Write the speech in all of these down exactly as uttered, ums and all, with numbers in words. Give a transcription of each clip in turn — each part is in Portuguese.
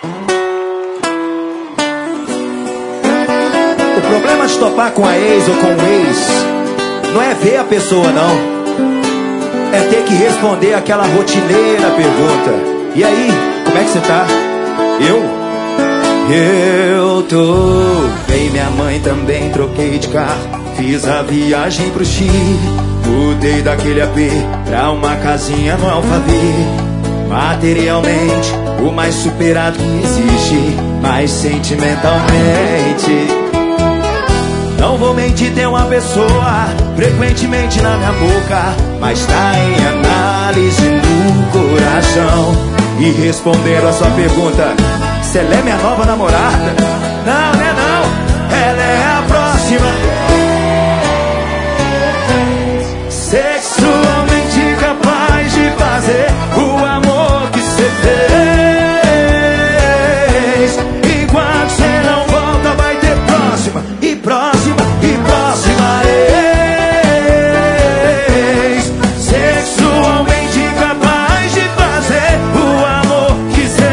O problema de topar com a ex ou com o ex não é ver a pessoa, não. É ter que responder aquela rotineira pergunta: e aí, como é que você tá? Eu? Eu tô bem, minha mãe também, troquei de carro, fiz a viagem pro Chile, mudei daquele A P pra uma casinha no Alphaville. Materialmente, o mais superado que existe, mas sentimentalmente, não vou mentir, tem uma pessoa frequentemente na minha boca, mas tá em análise no coração. E respondendo a sua pergunta, se ela é minha nova namorada? Não, não é não, ela é a próxima. Sexualmente capaz de fazer o amor que você fez. Enquanto você não volta, vai ter próxima e próxima e próxima ex. Sexualmente capaz de fazer o amor que você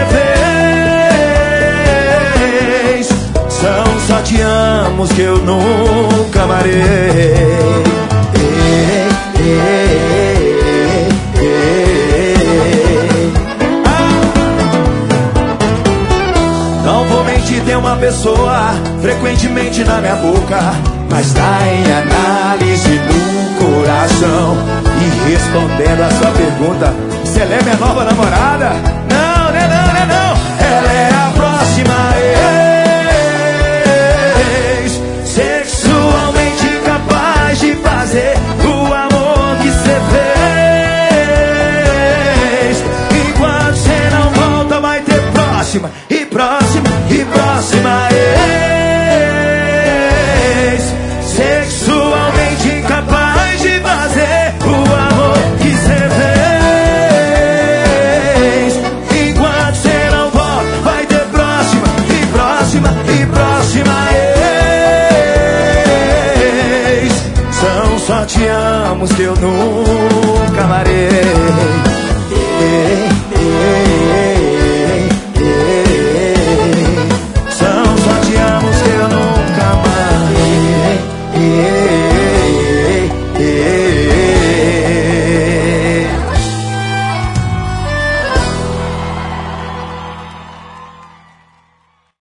fez. São só te amos que eu nunca amarei. Não vou mentir, tem uma pessoa frequentemente na minha boca, mas tá em análise no coração. E respondendo a sua pergunta, se ela é minha nova namorada? Não, não, não, não, não, ela é a próxima ex. Sexualmente capaz de fazer o amor que você fez. Enquanto você não volta, vai ter próxima e próxima e próxima ex. Sexualmente incapaz de fazer o amor que você fez. Enquanto você não volta, vai ter próxima e próxima e próxima ex. São só te amos que eu nunca amarei.